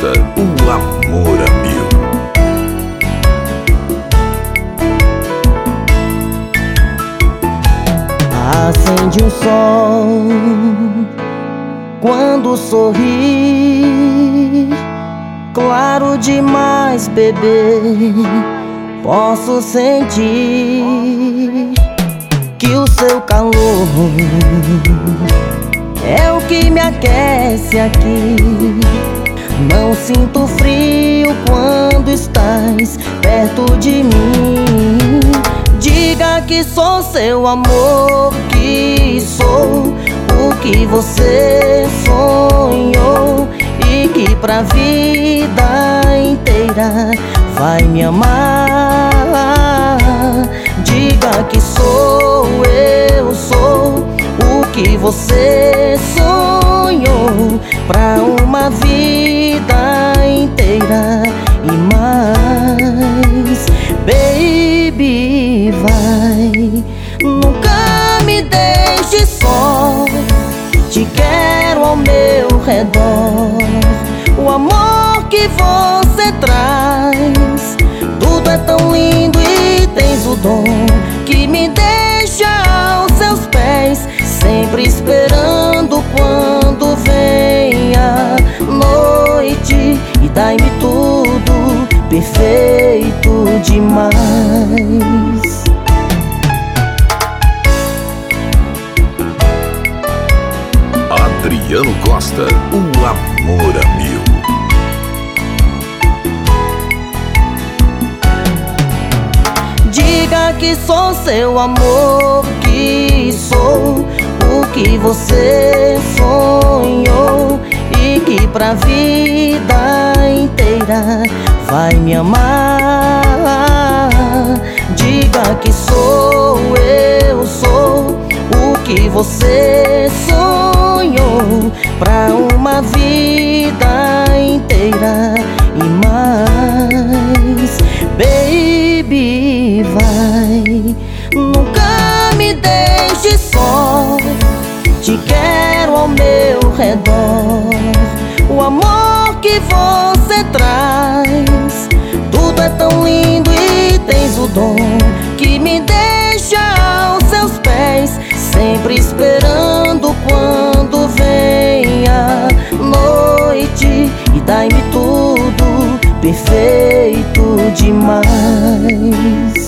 Costa, o amor a mil. Acende um sol quando sorri, claro demais, bebê. Posso sentir que o seu calor é o que me aquece aqui. Não sinto frio quando estás perto de mim. Diga que sou seu amor, que sou o que você sonhou e que pra vida inteira vai me amar. Diga que eu sou o que você sonhou pra uma vida inteira e mais. Baby, vai, nunca me deixe só. Te quero ao meu redor. O amor que você traz, tudo é tão lindo e tens o dom que me deixa aos seus pés, sempre esperando quando vem a noite e dai-me tudo perfeito demais. Adriano Costa, o amor a mil. Diga que sou seu amor, que sou o que você sonhou e que pra vida inteira vai me amar. Diga que eu sou o que você sonhou pra uma vida inteira e mais. Baby, vai, nunca me deixe só. Te quero ao meu redor. O amor que você traz, tudo é tão lindo e tens o dom que me deixa aos seus pés, sempre esperando quando vem a noite e dai-me tudo perfeito demais.